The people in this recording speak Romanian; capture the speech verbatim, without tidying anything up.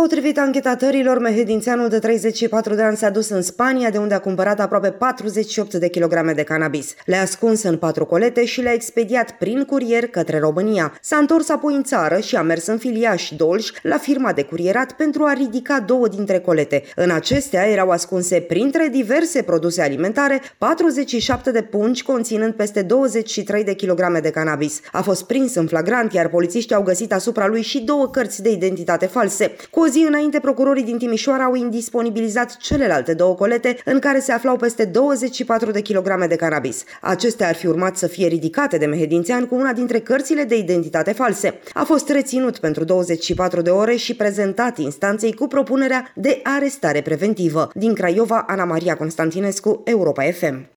Potrivit anchetatorilor, mehedințeanul de treizeci și patru de ani s-a dus în Spania, de unde a cumpărat aproape patruzeci și opt de kilograme de cannabis. Le-a ascuns în patru colete și le-a expediat prin curier către România. S-a întors apoi în țară și a mers în Filiaș, Dolj, la firma de curierat pentru a ridica două dintre colete. În acestea erau ascunse, printre diverse produse alimentare, patruzeci și șapte de pungi conținând peste douăzeci și trei de kilograme de cannabis. A fost prins în flagrant, iar polițiștii au găsit asupra lui și două cărți de identitate false. Cu o zi înainte, procurorii din Timișoara au indisponibilizat celelalte două colete în care se aflau peste douăzeci și patru de kilograme de cannabis. Acestea ar fi urmat să fie ridicate de mehedințean cu una dintre cărțile de identitate false. A fost reținut pentru douăzeci și patru de ore și prezentat instanței cu propunerea de arestare preventivă. Din Craiova, Ana Maria Constantinescu, Europa F M.